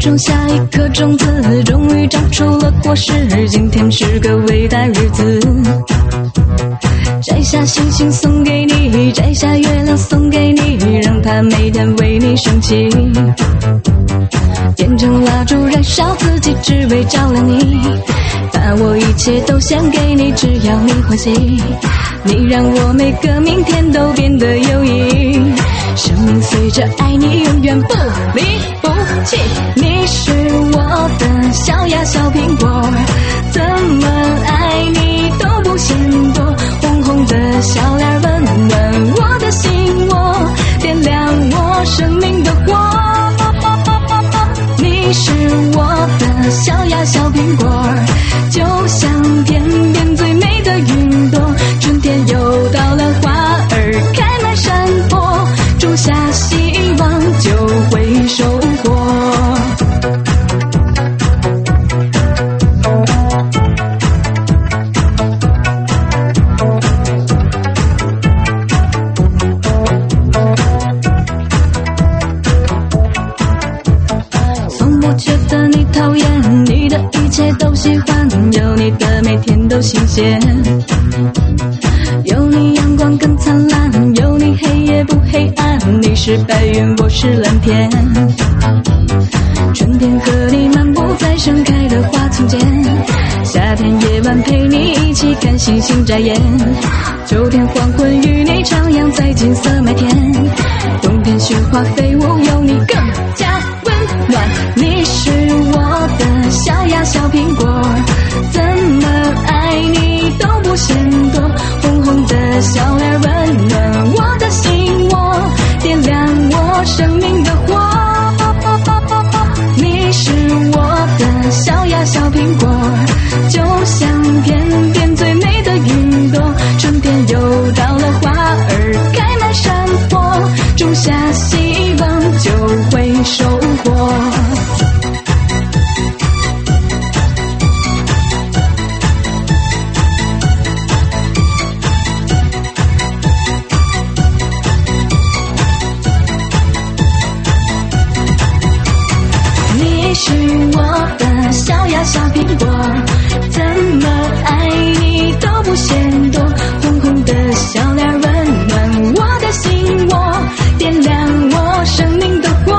种下一颗种子，终于长出了果实。今天是个伟大日子，摘下星星送给你，摘下月亮送给你，让它每天为你升起。点成蜡烛燃烧自己，只为照亮你。把我一切都献给你，只要你欢喜。你让我每个明天都变得有意义。生命随着爱你永远不离不弃。你是我的小呀小苹果，怎么爱你都不嫌多。红红的小脸温暖我的心窝，点亮我生命的火。你是我的小呀小苹果，就像天边最美的云朵。春天又到了，花儿开满山坡，种下希望就会收获。从不觉得你讨厌，你的一切都喜欢，有你的每天都新鲜。有你阳光更灿烂，有你黑夜不黑暗。你是白云，我是蓝天。春天和你漫步在盛开的花丛间，夏天夜晚陪你一起看星星眨眼，秋天黄昏与你徜徉在金色麦田，冬天雪花飞舞有你更加温暖。你是我的小呀小苹果，怎么爱你都不嫌多。红红的小脸温暖我的心窝，点亮我生命的火。你是我的小呀小苹果，就像天边最美的云朵。春天又到了，花儿开满山坡，种下希望就会收获。你是我的小呀小苹果，怎么爱你都不嫌多。红红的小脸温暖我的心窝，点亮我生命的火。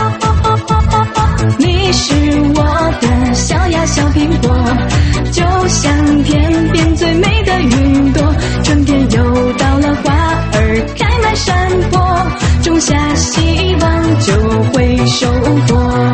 你是我的小呀小苹果，就像天边最美的云朵。春天又到了，花儿开满山坡，种下希望就会收获。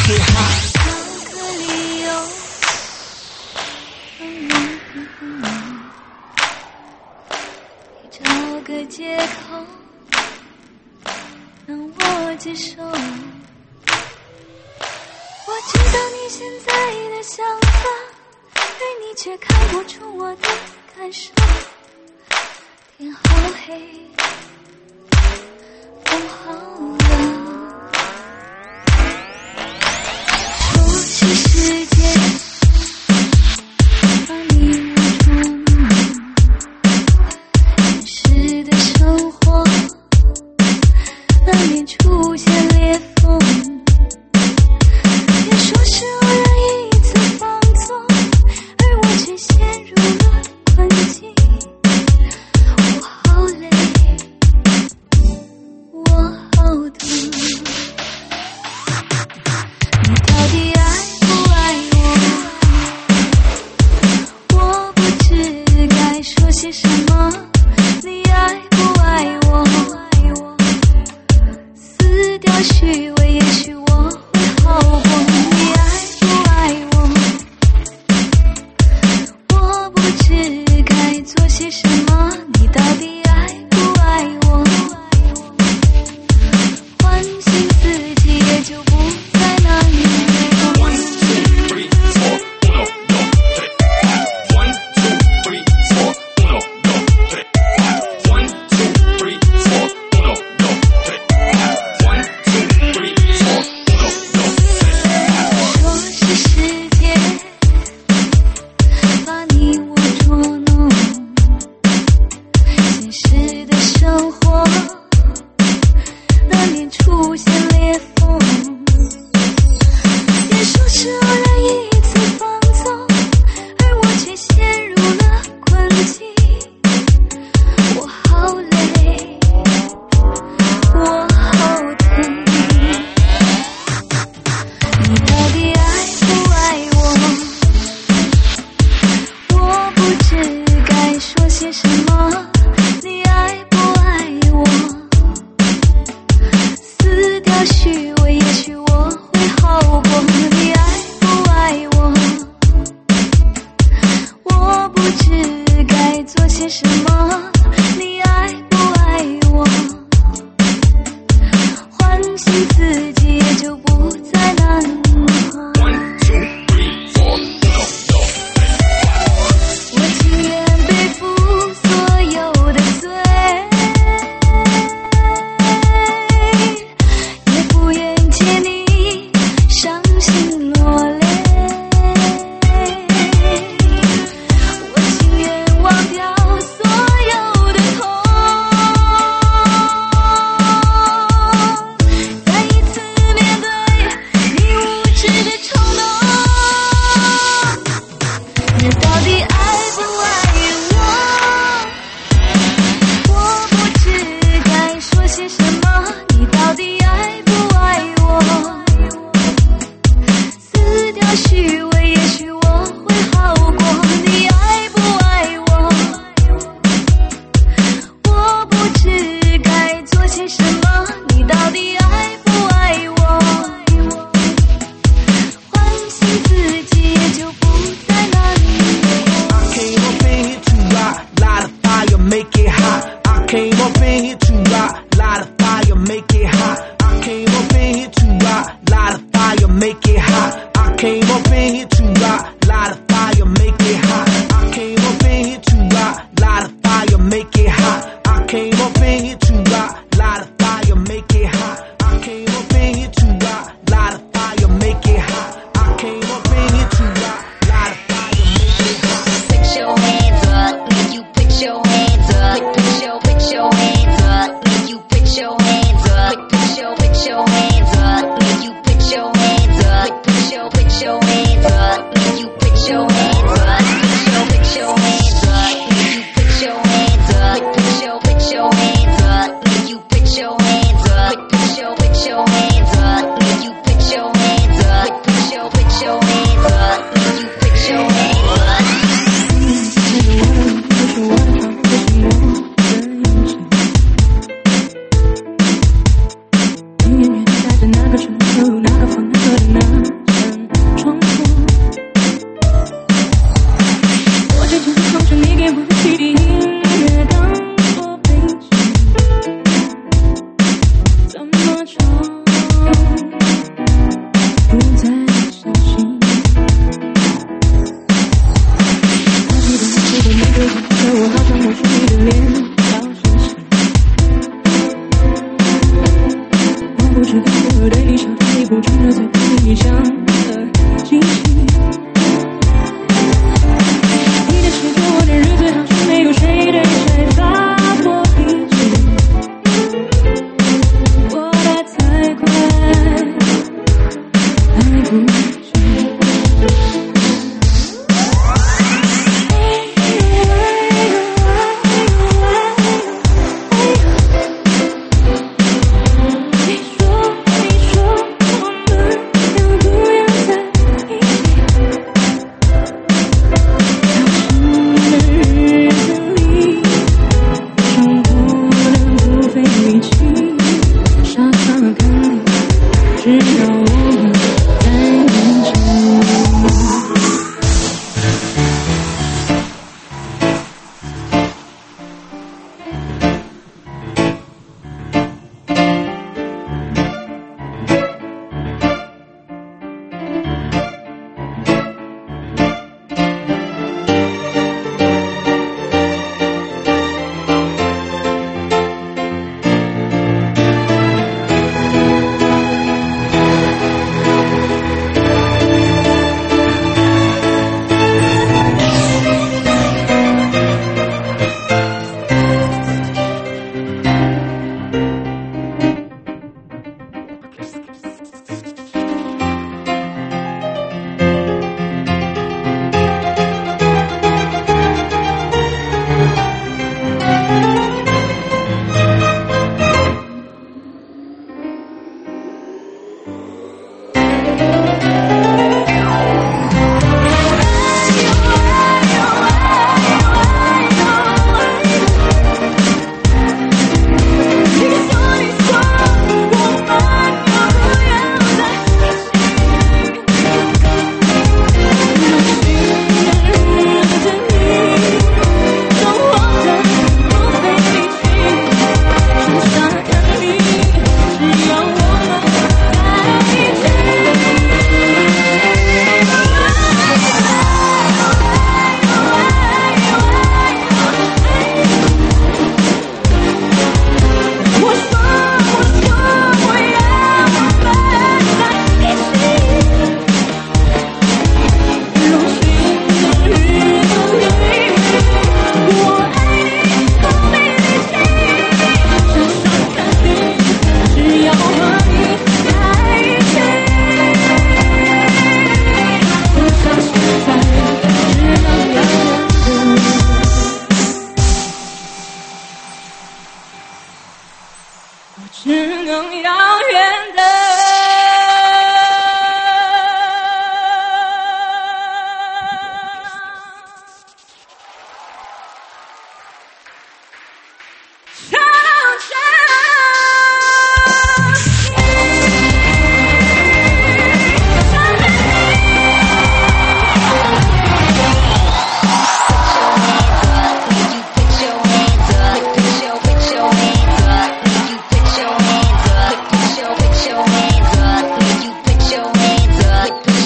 make it hot. 找个理由，找个借口，让我接受。我知道你现在的想法，而你却看不出我的感受。天好黑，风好冷，说是时间把你我捉弄，现实的生活难免出现裂缝。别说是偶然一次放纵，而我却陷入了困境。我好累，我好疼。你到底爱不爱我？我不知该说些什么。你爱不爱我？撕掉虚伪，也许我会好过。你爱不爱我？我不知该做些什么。你到底爱不爱我？唤醒自己，也就不在那里。 1, 2, 3, 4, 1, 2, 3, 4, 1, 2, 3, 4, 1, 2, 3, 4, 1, 2, 3, 4, 说是时间把你我捉弄，现实的生活难免出现裂缝。别说是偶然一次放纵，而我却陷入了困境。我好累，我好疼。你到底爱不爱我？我不知该说些什么。你爱不爱我？撕掉虚伪，也许我会好过。你爱不爱我？我不知该做些什么。你爱不爱我？唤醒自己，也就不再难过。 1, 2, 3, 4, 我情愿背负所有的罪，也不愿见你伤心落泪。我情愿忘掉所有的痛，再一次面对你无知的冲动。你到底爱不爱我？我不知该说些什么。你到底爱不爱我？撕掉虚伪，也许我会好过。你爱不爱我？我不知该做些什么。你到底爱不爱我？唤醒自己，也就不在那里。 I came up in here to rock, light a fire, make it hot. I came up in here to rock, light a fire, make it hot. I came up in here to rock, light a fire, make it hot. I came up in here to rock, light a fire, make it hot. I came up in here to rock, light a fire, make it hot. I came up in here to rock, light a fire, make it hot. I came up in here to rock, light a fire, make it hot. I came up in here to rock, light a fire, make it hot. Put your hands up, make you put your hands up. Put your hands up, make you put your hands up. Put your hands up, make you put your hands up. Put your hands up, make you put your hands up. Put your hands up, make you put your hands up. Put your hands up, make you put your hands up. Put your hands up, make you put your hands up. Put your hands up, make you put your hands up. 远远带着那个春秋，那个风和的那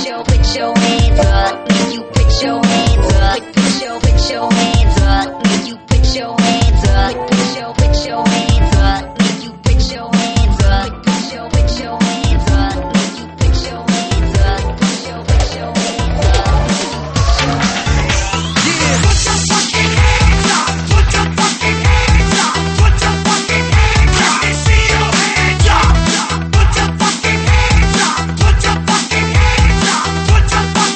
put your hands up. Make you put your hands up. Put your hands up. Make you put your hands up. Put your hands up. Make you put your hands up. Put your hands up. Make you put your hands up. Put your hands up. Yeah, put your fucking hands up. Put your fucking hands up. Put your fucking hands up. Let me see your hands up. Put your fucking hands up. Put your fucking hands up. Put your fucking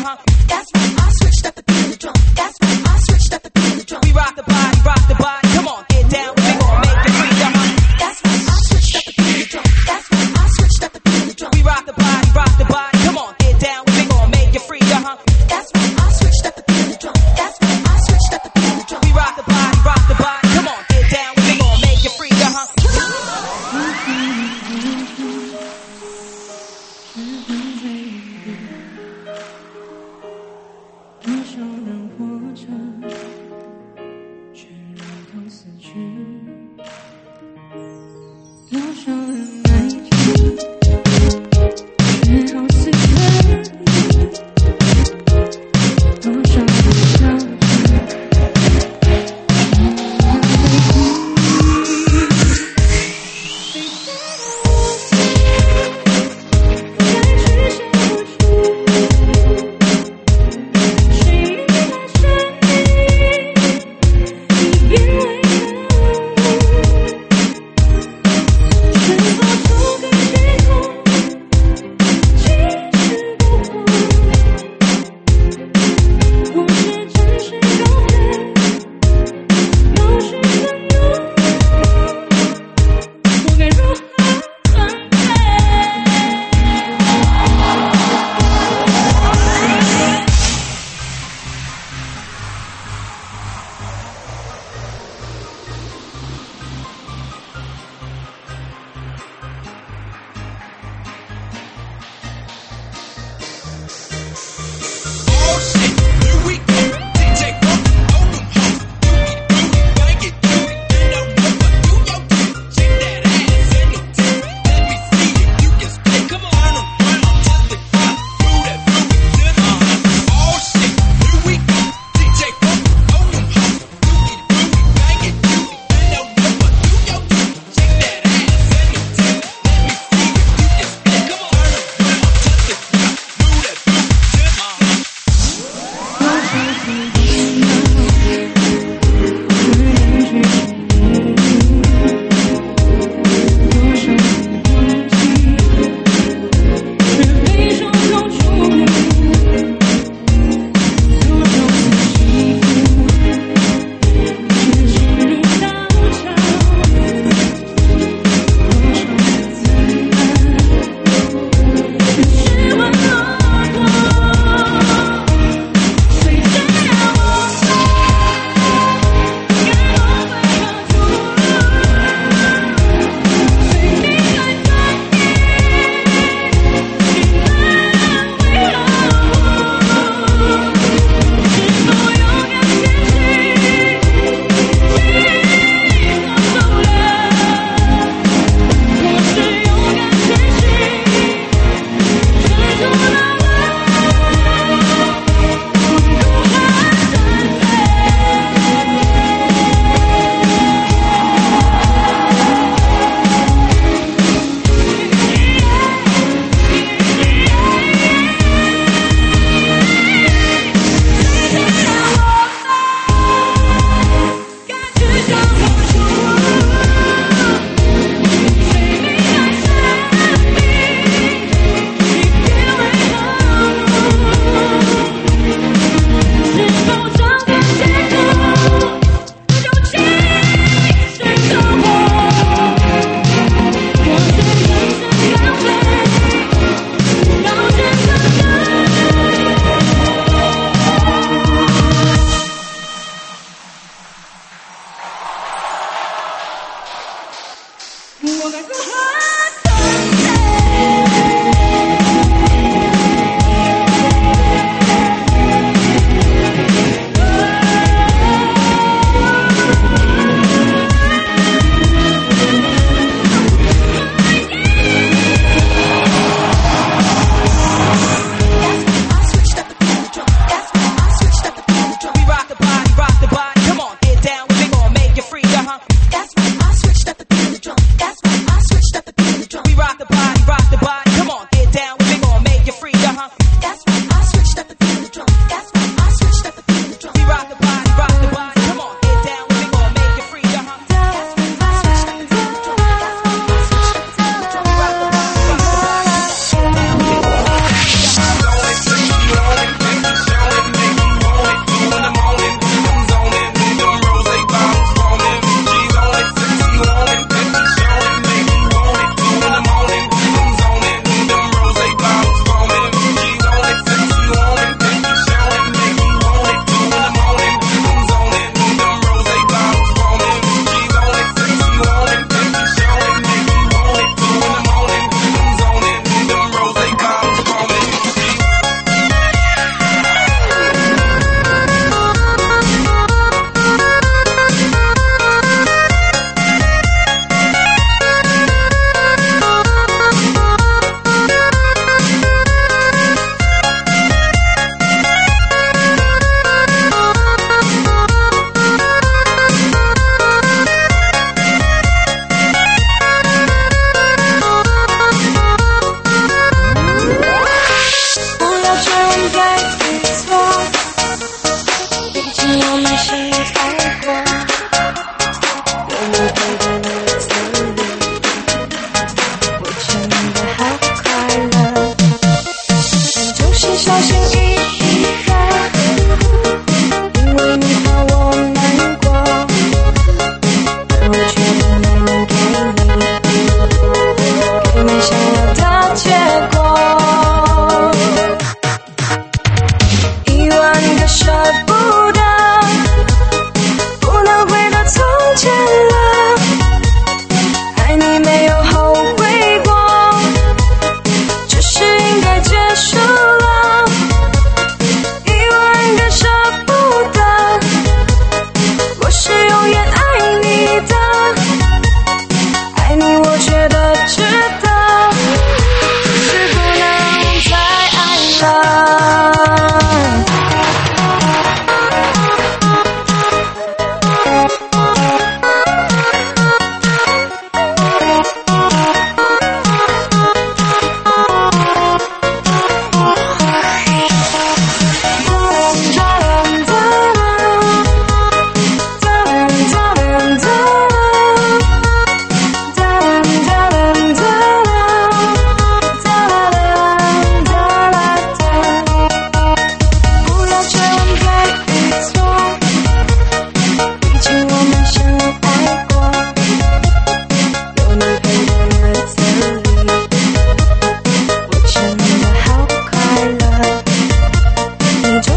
That's why I switched up the beat of the drum. That's why I switched up the beat of the drum. We rock the body, come on, get down, we gon' make it free, That's why I switched up the beat of the drum. That's why I switched up the beat of the drum. We rock the body, come on, get down, we gon' make it free, That's why I switched up the beat of the drum. That's why I switched up the beat of the drum. We rock the body, come on, get down, we gon' make it free, 多少人活着，却如同死去；多少人爱着，却好似可以；多少人笑着，我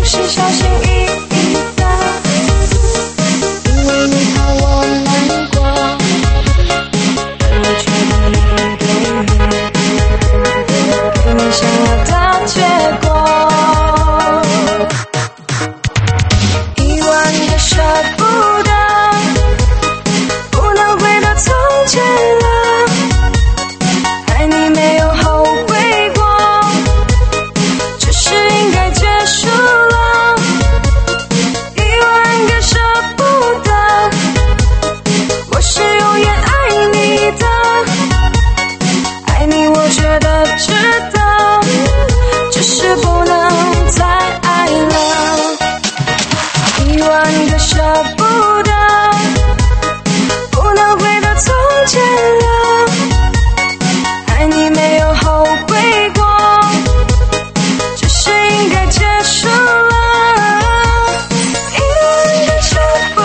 是小心翼翼的，因为你好我难过，而我却不能给你想要的结果。一万个舍不得，不能回到从前了，爱你没有后悔过，只是应该结束了。一万个舍不得，我是永远爱你的，爱你我觉得值得，只是不能再爱了。一万个舍不得，不能回到从前了，爱你没有后悔过，只是应该结束了。一万个舍不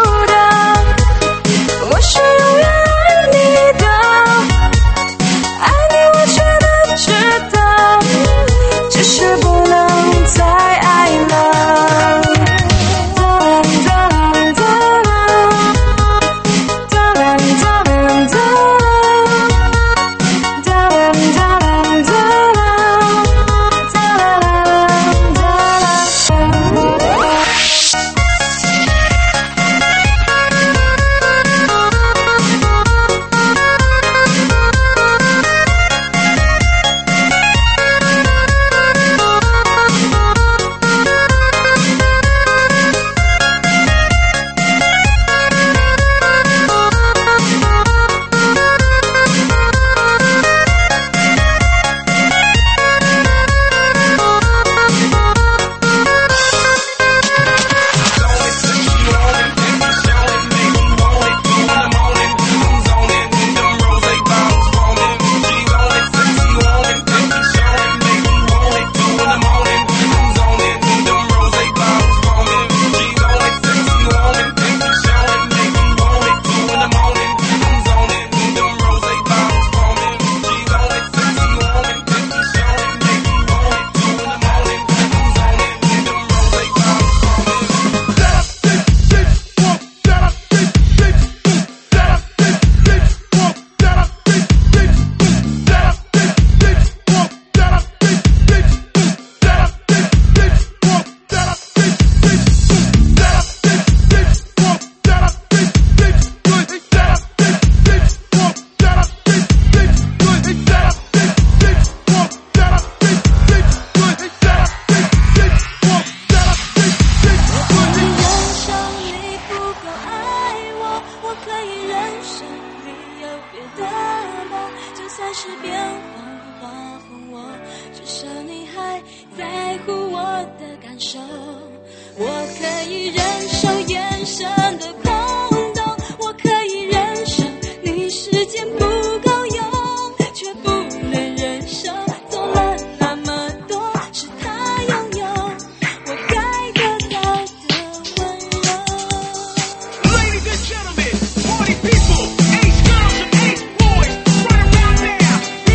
得，我是永远爱你的，爱你我觉得值得，只是不能再爱了。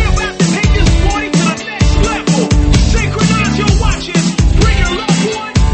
Synchronize your watches, bring your loved one.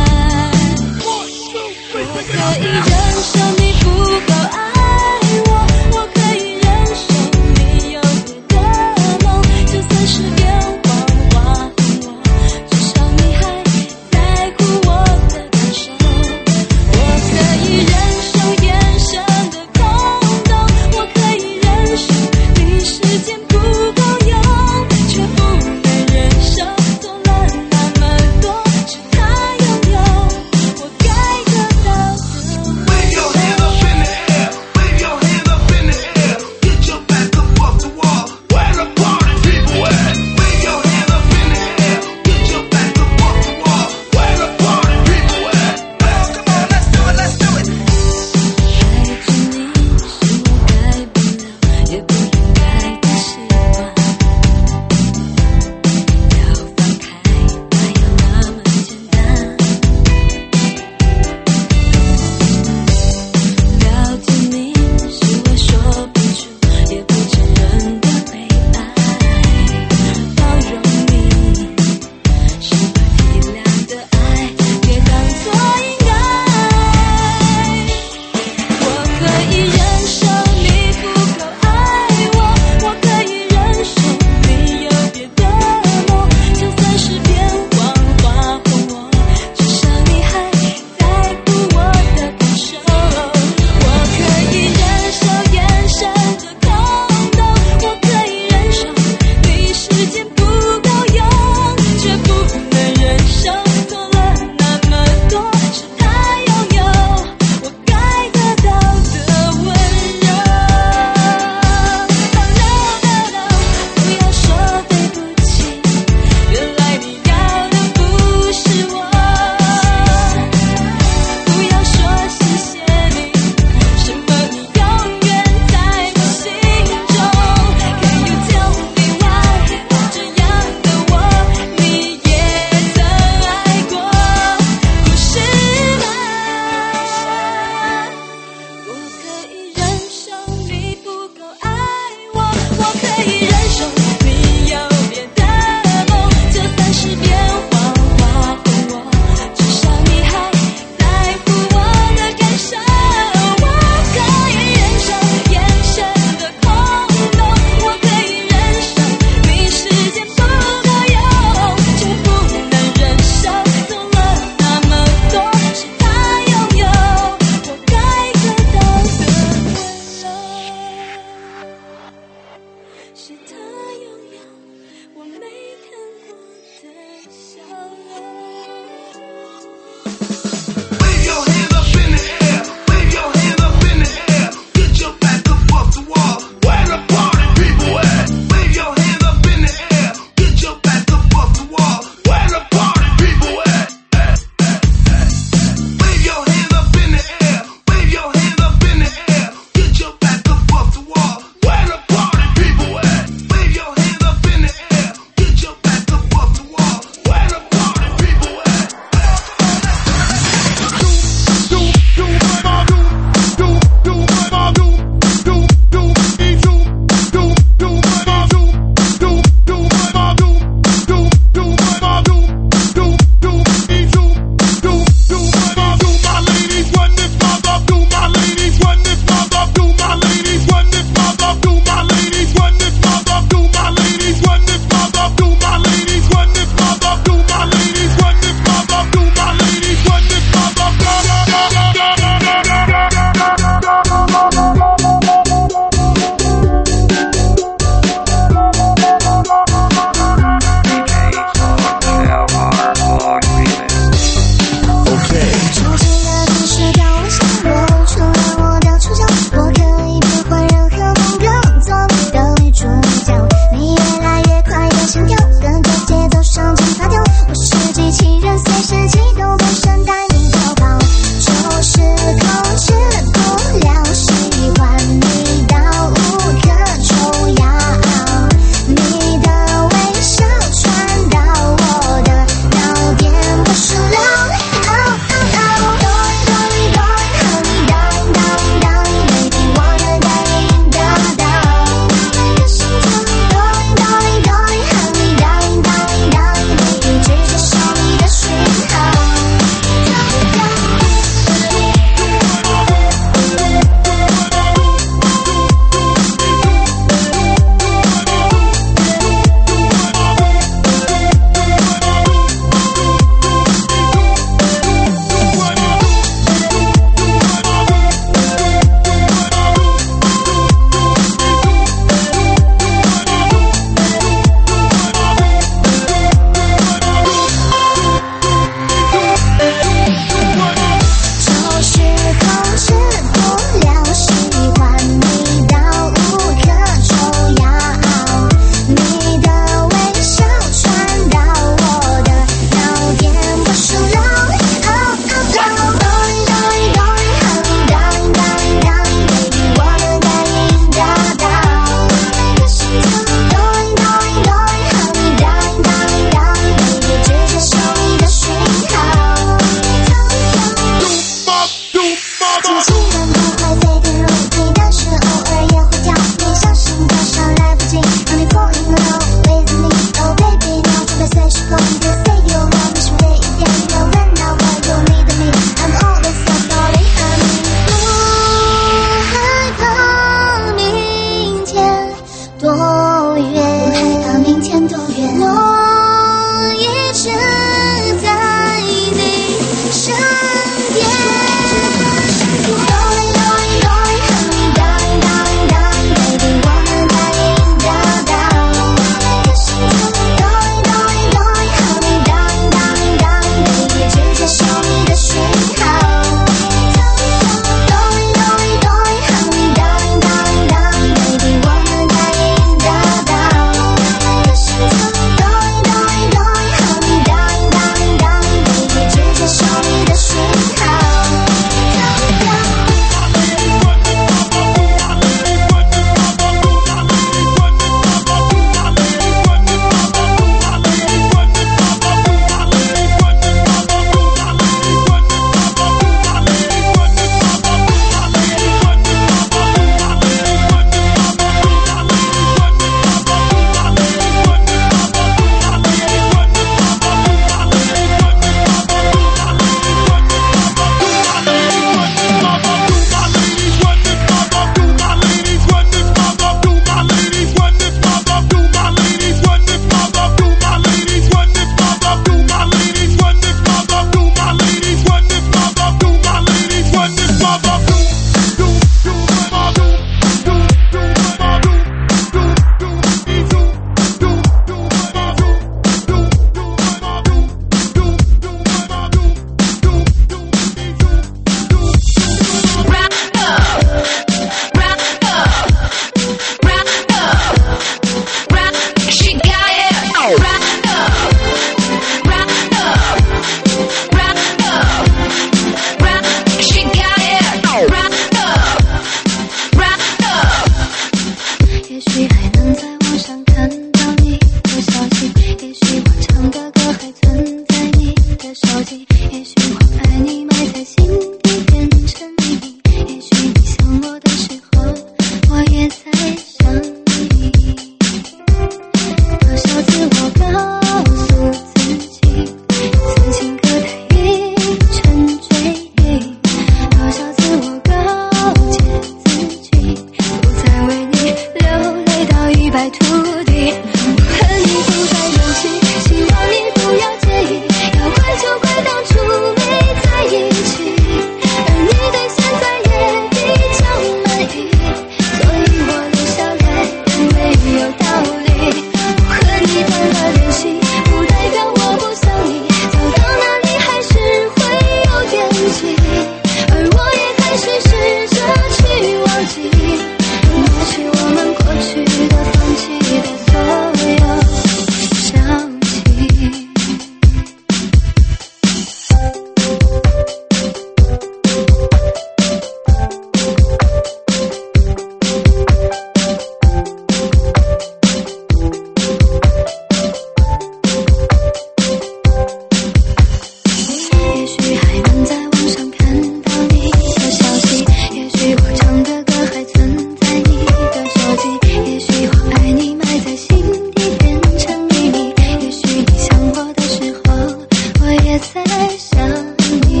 想你。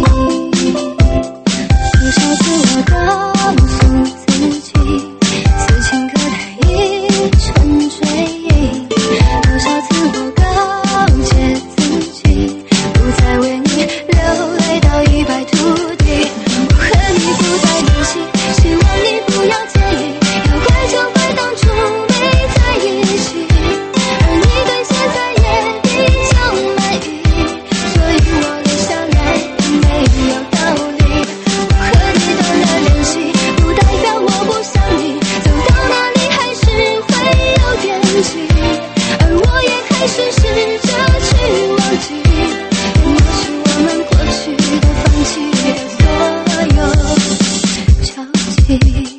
多少次我告诉自己，此情可待已成追忆。多少次我告诫自己，不再为你流泪到一败涂地。我和你不再联系，希望你不要介意，要怪就怪当初没在一起，而你对现在也比较满意，所以我留下来也没有道理。我和你断了联系，不代表我不想你，走到哪里还是会有惦记，而我也开始试着去忘记，抹去我们过去的、放弃的所有交集。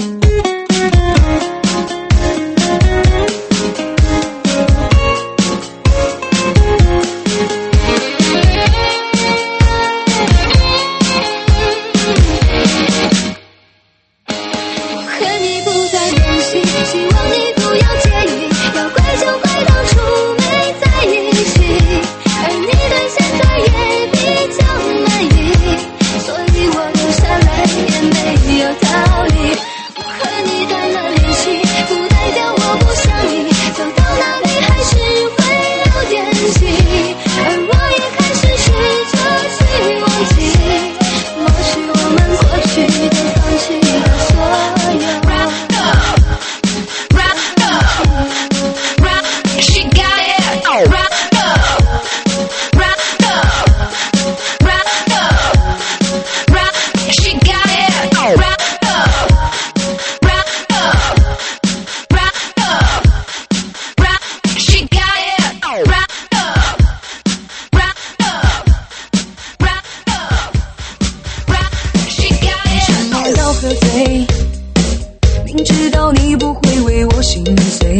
我和你不再联系，希望你不要介意，要怪就怪当初没在一起，而你对现在也比较满意，所以我留下来也没有道理。我和你断了联系，不代表我不想你，走到哪里还是会有惦记，而我也开始试着去忘记，抹去我们过去的、放弃的所有。 She got it. Rock up, rock up, rock up, rock. She got it. Rock up, rock up, rock up, rock. She got it. Rock up, rock up, rock up, rock. She got it. 我要喝醉，明知道你不会为我心碎，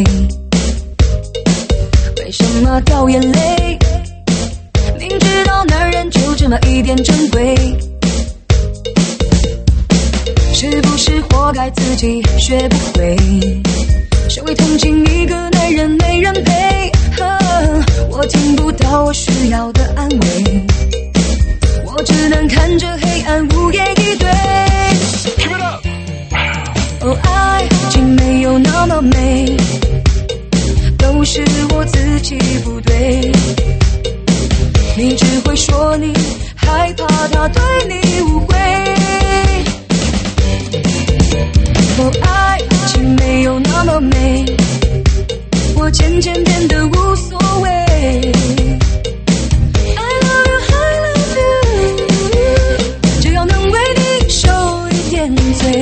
为什么掉眼泪？明知道男人就这么一点珍贵，是不是活该自己学不会？谁会同情一个男人没人陪？我听不到我需要的安慰，我只能看着黑暗无言以对。哦，爱情没有那么美，都是我自己不对。你只会说你害怕他对你误会。哦，爱情没有那么美，我渐渐变得无所谓。I love you, I love you， 只要能为你受一点罪。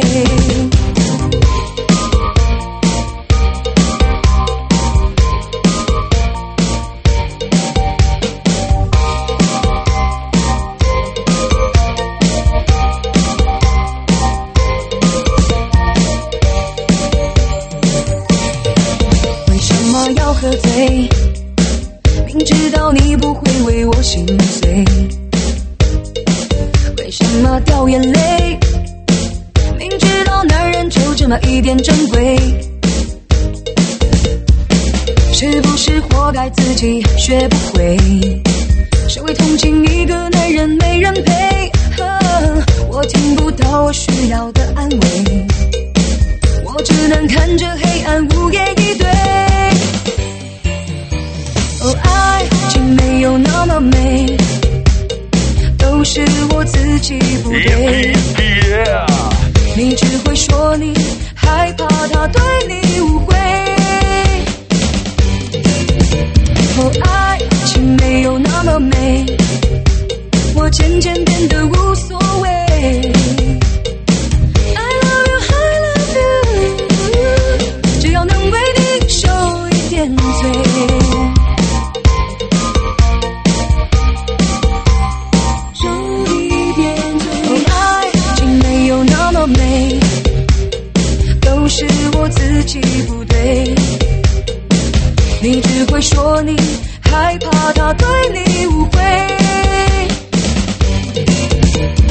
要喝醉，明知道你不会为我心碎，为什么掉眼泪？明知道男人就这么一点珍贵，是不是活该自己学不会？谁会同情一个男人没人陪？我听不到我需要的安慰，我只能看着黑暗无言以对。哦，爱情没有那么美，都是我自己不对。你只会说你害怕他对你误会。哦，爱情没有那么美，我渐渐变得无所谓。I love you, I love you， 只要能为你受一点罪。美，都是我自己不对。你只会说你害怕他对你误会。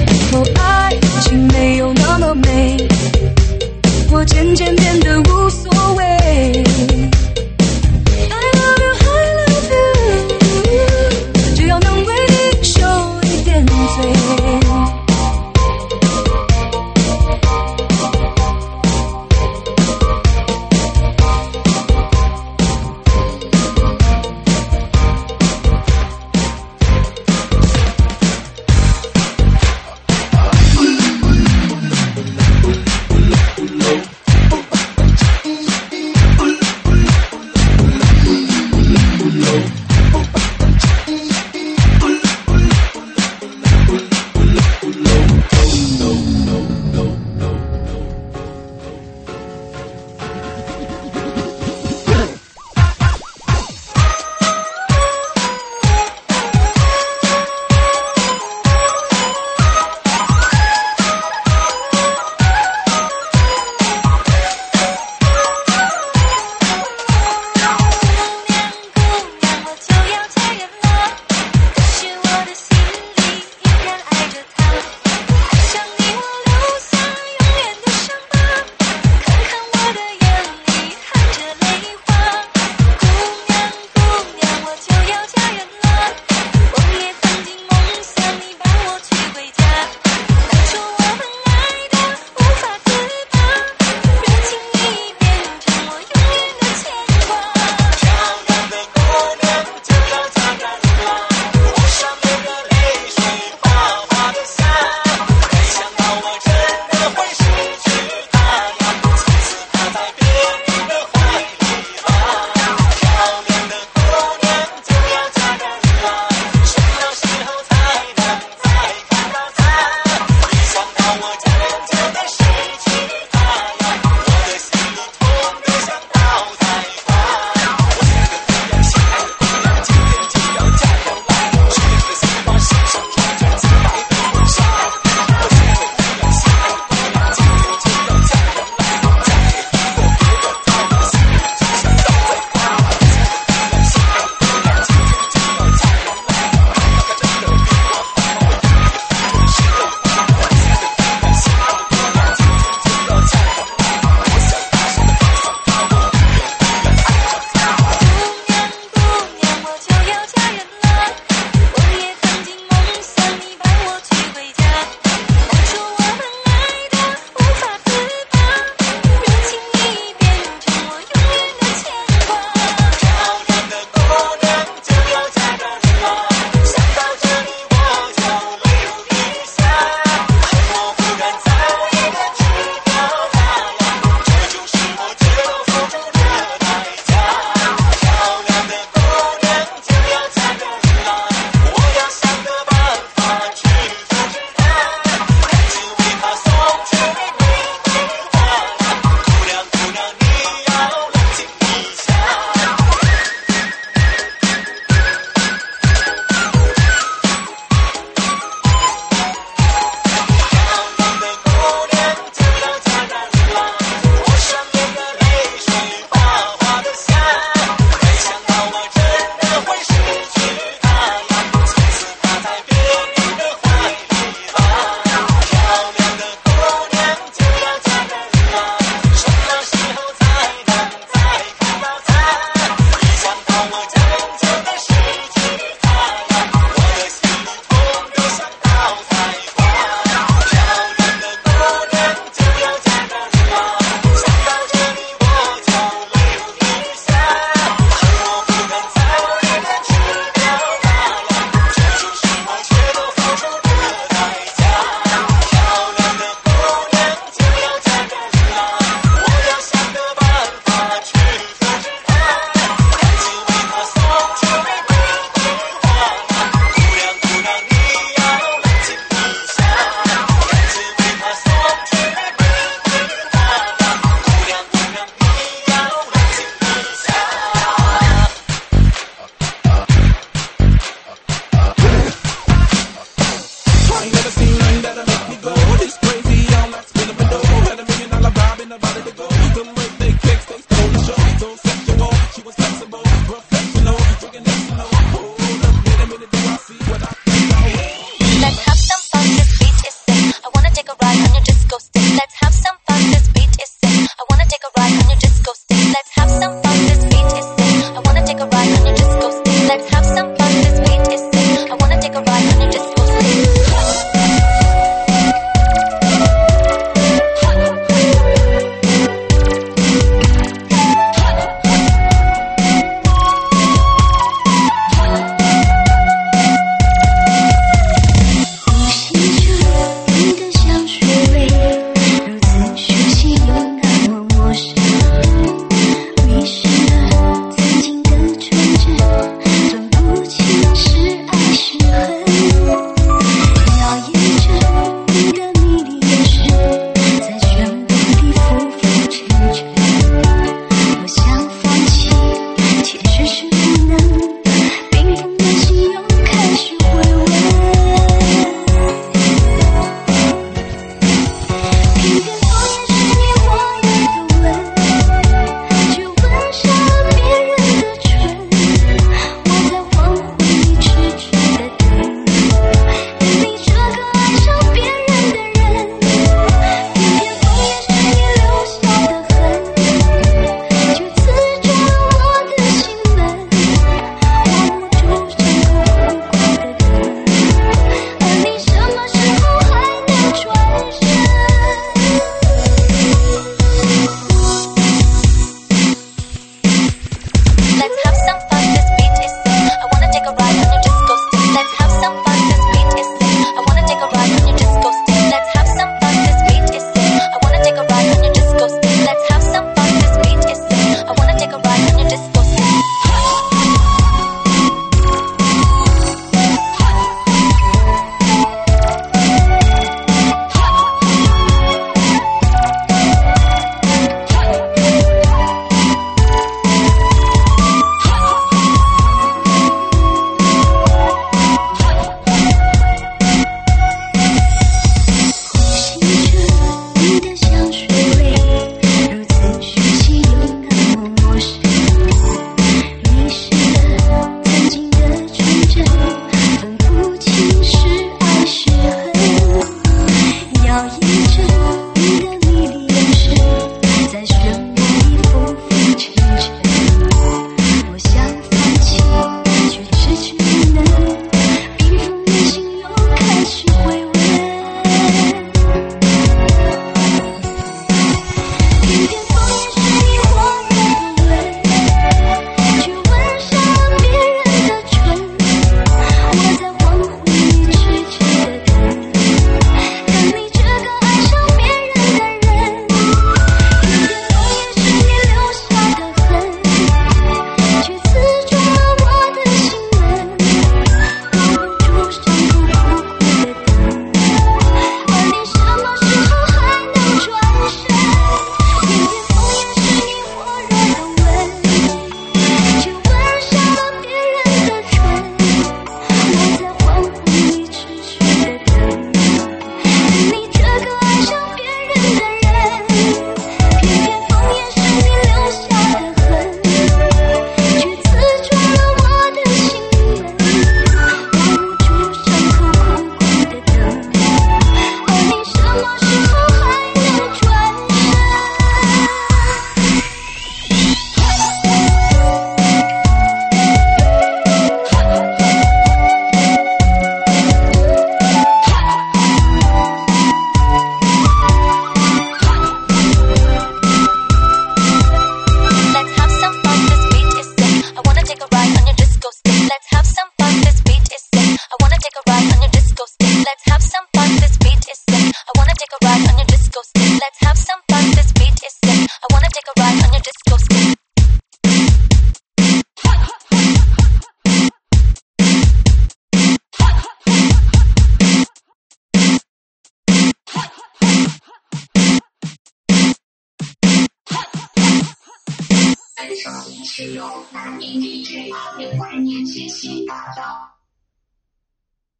去用EDA 6万年前新打造。